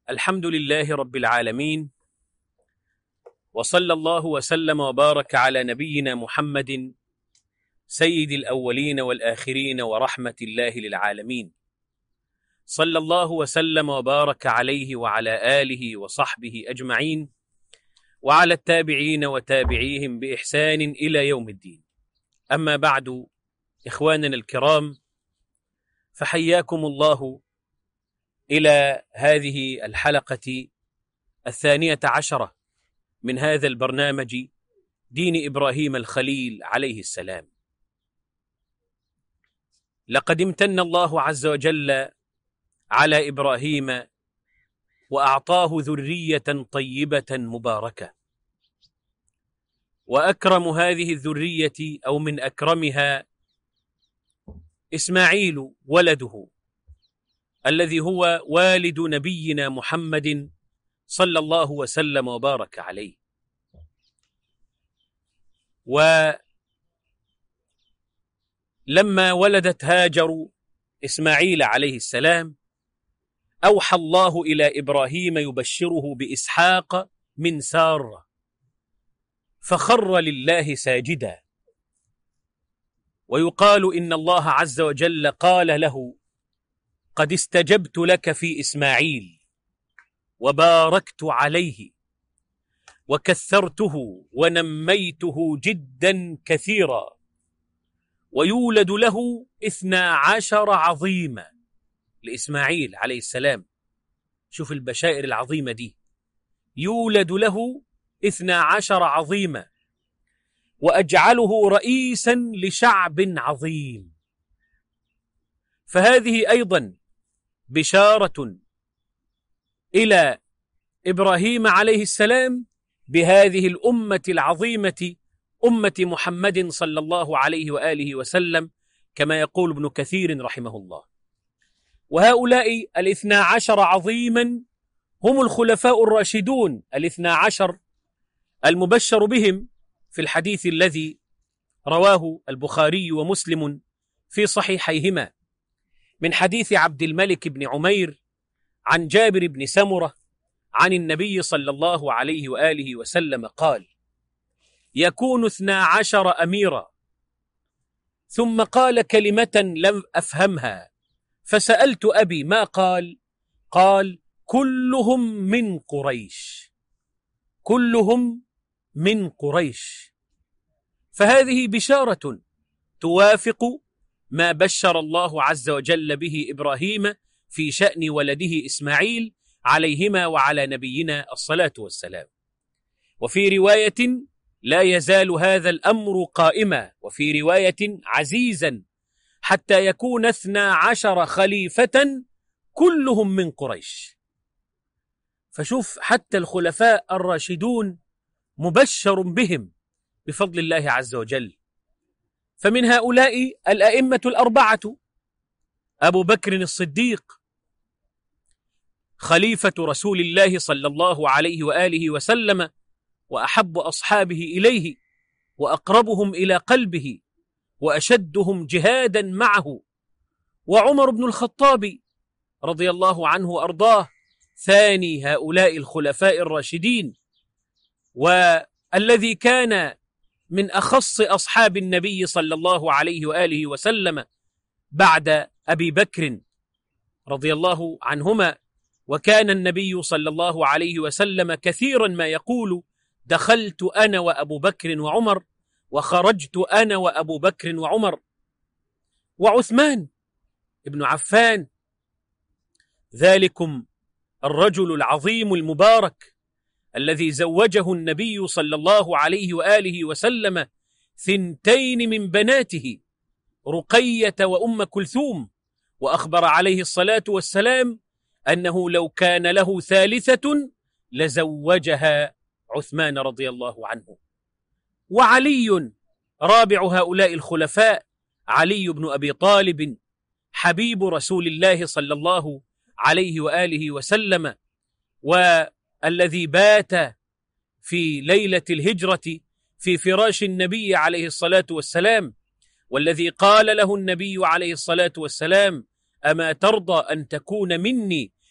الحمد لله رب العالمين، وصلى الله وسلم وبارك على نبينا محمد سيد الأولين والآخرين ورحمة الله للعالمين. صلى الله وسلم وبارك عليه وعلى آله وصحبه أجمعين، وعلى التابعين وتابعيهم بإحسان إلى يوم الدين. أما بعد، إخواننا الكرام، فحياكم الله إلى هذه الحلقة 12 من هذا البرنامج دين إبراهيم الخليل عليه السلام. لقد امتن الله عز وجل على إبراهيم وأعطاه ذرية طيبة مباركة، وأكرم هذه الذرية أو من أكرمها إسماعيل ولده، الذي هو والد نبينا محمد صلى الله وسلم وبارك عليه. ولما ولدت هاجر إسماعيل عليه السلام، أوحى الله إلى إبراهيم يبشره بإسحاق من سارة، فخر لله ساجدا. ويقال إن الله عز وجل قال له: قد استجبت لك في إسماعيل وباركت عليه وكثرته ونميته جدا كثيرا، ويولد له 12 عظيما لإسماعيل عليه السلام. شوف البشائر العظيمة دي، يولد له 12 عظيما، وأجعله رئيسا لشعب عظيم. فهذه أيضا بشارة إلى إبراهيم عليه السلام بهذه الأمة العظيمة، أمة محمد صلى الله عليه وآله وسلم، كما يقول ابن كثير رحمه الله. وهؤلاء 12 عظيما هم الخلفاء الراشدون 12 المبشر بهم في الحديث الذي رواه البخاري ومسلم في صحيحيهما من حديث عبد الملك بن عمير عن جابر بن سمرة عن النبي صلى الله عليه وآله وسلم قال: يكون 12 أميرا. ثم قال كلمة لم أفهمها، فسألت أبي ما قال؟ قال: كلهم من قريش، كلهم من قريش. فهذه بشارة توافق ما بشر الله عز وجل به إبراهيم في شأن ولده إسماعيل عليهما وعلى نبينا الصلاة والسلام. وفي رواية: لا يزال هذا الأمر قائما، وفي رواية: عزيزا، حتى يكون 12 خليفة كلهم من قريش. فشوف، حتى الخلفاء الراشدون مبشر بهم بفضل الله عز وجل. فمن هؤلاء الأئمة الأربعة: أبو بكر الصديق خليفة رسول الله صلى الله عليه وآله وسلم، وأحب أصحابه إليه، وأقربهم إلى قلبه، وأشدهم جهادا معه. وعمر بن الخطاب رضي الله عنه وأرضاه، ثاني هؤلاء الخلفاء الراشدين، والذي كان من أخص أصحاب النبي صلى الله عليه وآله وسلم بعد أبي بكر رضي الله عنهما. وكان النبي صلى الله عليه وسلم كثيرا ما يقول: دخلت أنا وأبو بكر وعمر، وخرجت أنا وأبو بكر وعمر. وعثمان ابن عفان، ذلكم الرجل العظيم المبارك الذي زوجه النبي صلى الله عليه وآله وسلم 2 من بناته، رقية وأم كلثوم، وأخبر عليه الصلاة والسلام أنه لو كان له 3 لزوجها عثمان رضي الله عنه. وعلي رابع هؤلاء الخلفاء، علي بن أبي طالب، حبيب رسول الله صلى الله عليه وآله وسلم، والذي بات في ليلة الهجرة في فراش النبي عليه الصلاة والسلام، والذي قال له النبي عليه الصلاة والسلام: أما ترضى أن تكون مني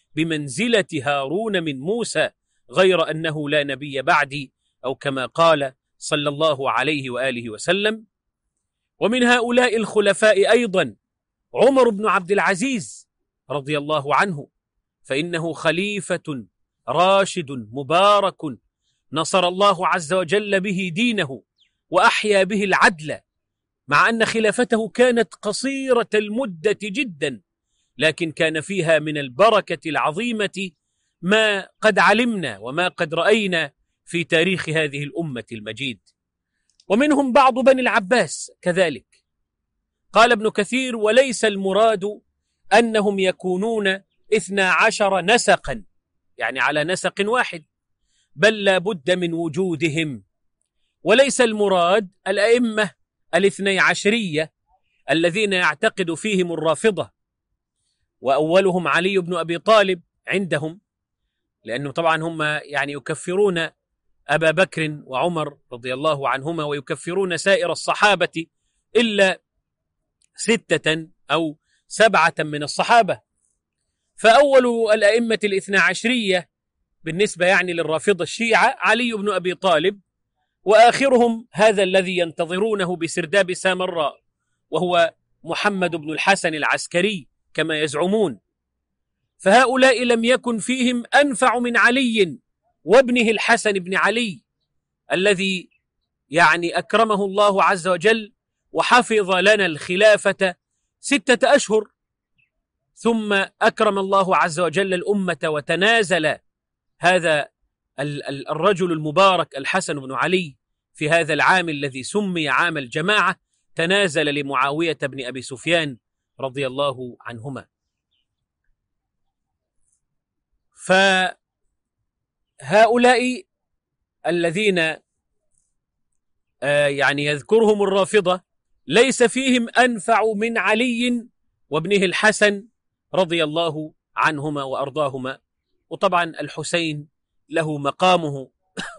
بمنزلة هارون من موسى، غير أنه لا نبي بعدي، أو كما قال صلى الله عليه وآله وسلم. ومن هؤلاء الخلفاء أيضا عمر بن عبد العزيز رضي الله عنه، فإنه خليفة راشد مبارك نصر الله عز وجل به دينه وأحيا به العدل، مع أن خلافته كانت قصيرة المدة جدا، لكن كان فيها من البركة العظيمة ما قد علمنا وما قد رأينا في تاريخ هذه الأمة المجيد. ومنهم بعض بني العباس كذلك. قال ابن كثير: وليس المراد أنهم يكونون 12 نسقا، يعني على نسق واحد، بل لا بد من وجودهم. وليس المراد الأئمة 12 الذين يعتقد فيهم الرافضة، وأولهم علي بن أبي طالب عندهم، لأنه طبعا هم يعني يكفرون أبا بكر وعمر رضي الله عنهما، ويكفرون سائر الصحابة إلا 6 أو 7 من الصحابة. فأول الأئمة 12 بالنسبة يعني للرافضة الشيعة علي بن أبي طالب، وآخرهم هذا الذي ينتظرونه بسرداب سامراء، وهو محمد بن الحسن العسكري كما يزعمون. فهؤلاء لم يكن فيهم أنفع من علي وابنه الحسن بن علي، الذي يعني أكرمه الله عز وجل وحفظ لنا الخلافة 6 أشهر، ثم أكرم الله عز وجل الأمة وتنازل هذا الرجل المبارك الحسن بن علي في هذا العام الذي سمي عام الجماعة، تنازل لمعاوية بن أبي سفيان رضي الله عنهما. فهؤلاء الذين يعني يذكرهم الرافضة ليس فيهم أنفع من علي وابنه الحسن رضي الله عنهما وأرضاهما. وطبعا الحسين له مقامه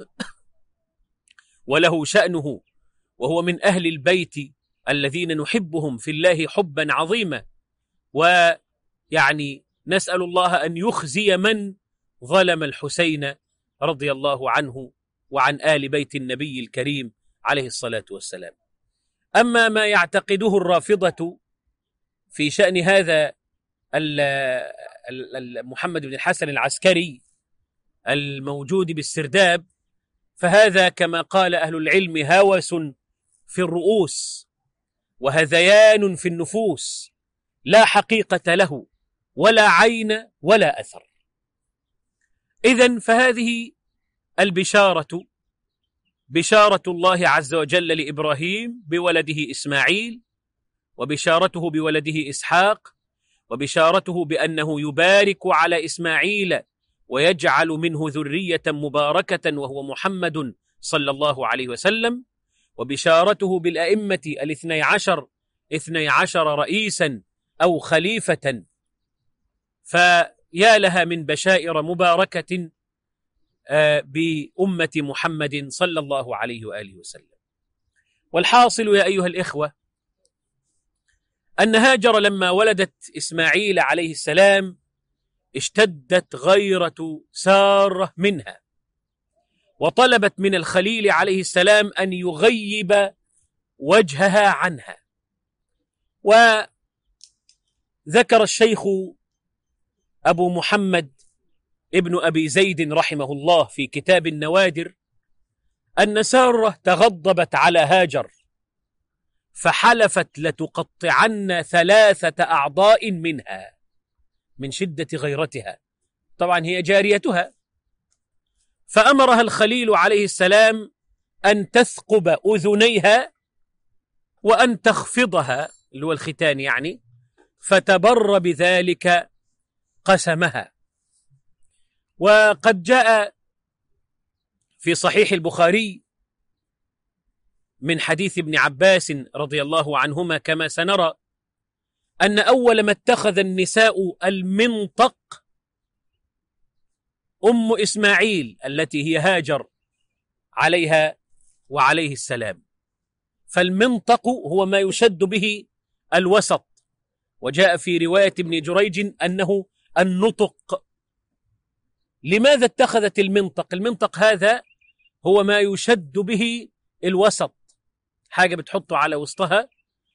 وله شأنه، وهو من أهل البيت الذين نحبهم في الله حبا عظيما، ويعني نسأل الله أن يخزي من ظلم الحسين رضي الله عنه وعن آل بيت النبي الكريم عليه الصلاة والسلام. أما ما يعتقده الرافضة في شأن هذا محمد بن الحسن العسكري الموجود بالسرداب، فهذا كما قال أهل العلم هوس في الرؤوس وهذيان في النفوس، لا حقيقة له ولا عين ولا أثر. إذن فهذه البشارة بشارة الله عز وجل لإبراهيم بولده إسماعيل، وبشارته بولده إسحاق، وبشارته بأنه يبارك على إسماعيل ويجعل منه ذرية مباركة وهو محمد صلى الله عليه وسلم، وبشارته بالأئمة 12 رئيسا أو خليفة، فيا لها من بشائر مباركة بأمة محمد صلى الله عليه وآله وسلم. والحاصل يا أيها الإخوة أن هاجر لما ولدت إسماعيل عليه السلام اشتدت غيرة سارة منها، وطلبت من الخليل عليه السلام أن يغيب وجهها عنها. وذكر الشيخ أبو محمد ابن أبي زيد رحمه الله في كتاب النوادر أن سارة تغضبت على هاجر فحلفت لتقطعن 3 أعضاء منها من شدة غيرتها، طبعا هي جاريتها. فأمرها الخليل عليه السلام أن تثقب أذنيها وأن تخفضها، اللي هو الختان يعني، فتبر بذلك قسمها. وقد جاء في صحيح البخاري من حديث ابن عباس رضي الله عنهما كما سنرى أن أول ما اتخذ النساء المنطق أم إسماعيل التي هي هاجر عليها وعليه السلام. فالمنطق هو ما يشد به الوسط، وجاء في رواية ابن جريج أنه النطق، لماذا اتخذت المنطق؟ المنطق هذا هو ما يشد به الوسط، حاجة بتحطه على وسطها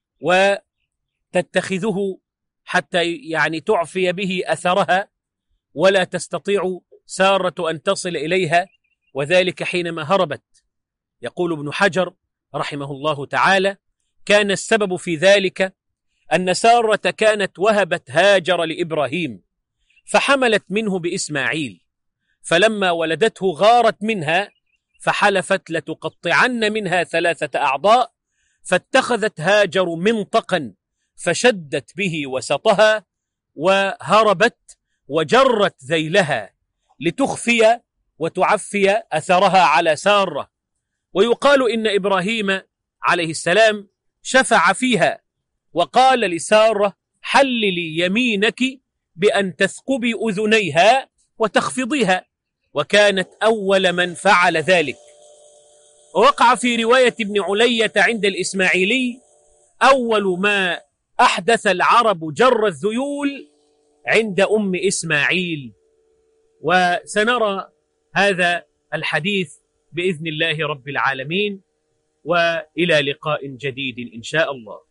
وتتخذه حتى يعني تعفي به أثرها ولا تستطيع سارة أن تصل إليها، وذلك حينما هربت. يقول ابن حجر رحمه الله تعالى: كان السبب في ذلك أن سارة كانت وهبت هاجر لإبراهيم فحملت منه بإسماعيل، فلما ولدته غارت منها فحلفت لتقطعن منها 3 أعضاء، فاتخذت هاجر منطقا فشدت به وسطها وهربت وجرت ذيلها لتخفي وتعفي أثرها على سارة. ويقال إن إبراهيم عليه السلام شفع فيها وقال لسارة: حللي يمينك بأن تثقبي أذنيها وتخفضيها، وكانت أول من فعل ذلك. ووقع في رواية ابن علية عند الإسماعيلي: أول ما أحدث العرب جر الذيول عند أم إسماعيل. وسنرى هذا الحديث بإذن الله رب العالمين، وإلى لقاء جديد إن شاء الله.